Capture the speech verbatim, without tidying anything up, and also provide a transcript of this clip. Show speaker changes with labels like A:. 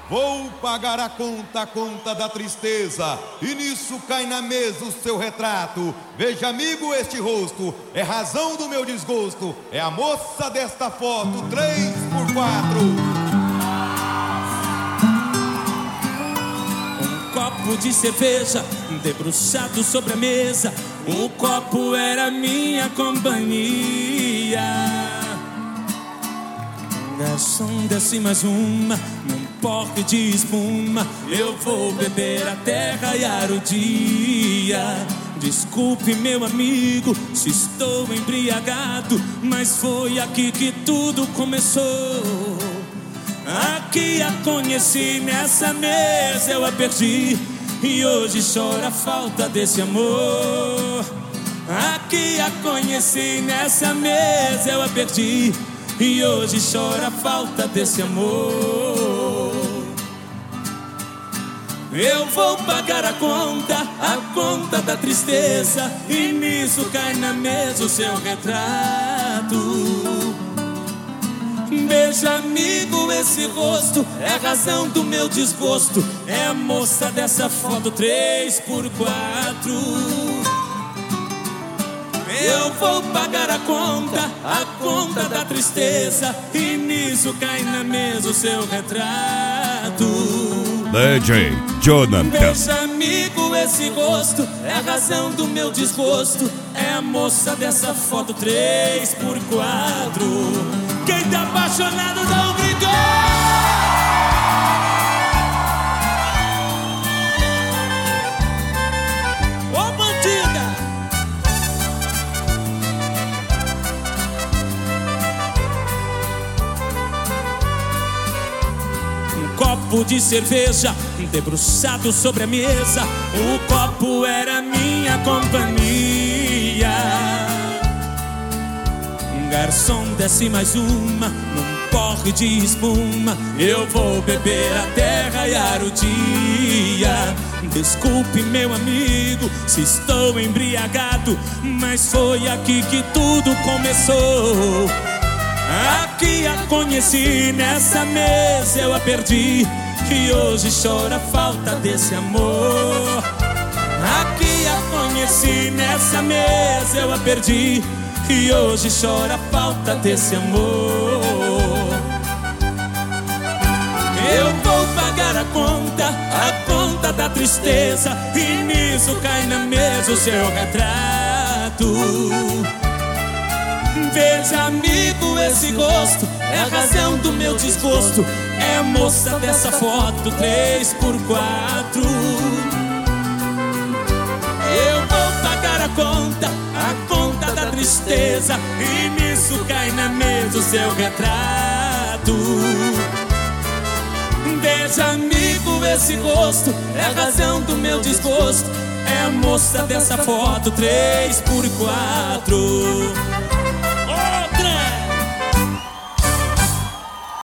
A: Vou pagar a conta, a conta da tristeza, e nisso cai na mesa o seu retrato. Veja, amigo, este rosto, é razão do meu desgosto. É a moça desta foto, três por quatro.
B: Um copo de cerveja debruçado sobre a mesa. O copo era minha companhia. Garçom, desce mais uma num porre de espuma. Eu vou beber até raiar o dia. Desculpe, meu amigo, se estou embriagado, mas foi aqui que tudo começou. Aqui a conheci, nessa mesa eu a perdi, e hoje chora a falta desse amor. Aqui a conheci, nessa mesa eu a perdi, e hoje chora a falta desse amor. Eu vou pagar a conta, a conta da tristeza, e nisso cai na mesa o seu retrato. Veja, amigo, esse rosto, é a razão do meu desgosto. É a moça dessa foto, três por quatro. Eu vou pagar a conta, a conta da tristeza, e nisso cai na mesa o seu retrato.
C: D J Jonathan.
B: Veja, amigo, esse rosto, é a razão do meu desgosto. É a moça dessa foto, três por quatro. Quem tá apaixonado dá um grito. Ô, bandida! Um copo de cerveja debruçado sobre a mesa. O copo era minha companhia. Garçom, desce mais uma num porre de espuma. Eu vou beber até raiar o dia. Desculpe, meu amigo, se estou embriagado, mas foi aqui que tudo começou. Aqui a conheci, nessa mesa eu a perdi, e hoje chora a falta desse amor. Aqui a conheci, nessa mesa eu a perdi, e hoje chora a falta desse amor. Eu vou pagar a conta, a conta da tristeza, e nisso cai na mesa o seu retrato. Veja, amigo, esse rosto, é a razão do meu desgosto. É a moça dessa foto, três por quatro. Eu vou pagar a conta, a conta da tristeza, e nisso cai na mesa o seu retrato. Veja, amigo, esse rosto, é a razão do meu desgosto. É a moça dessa foto, três por quatro.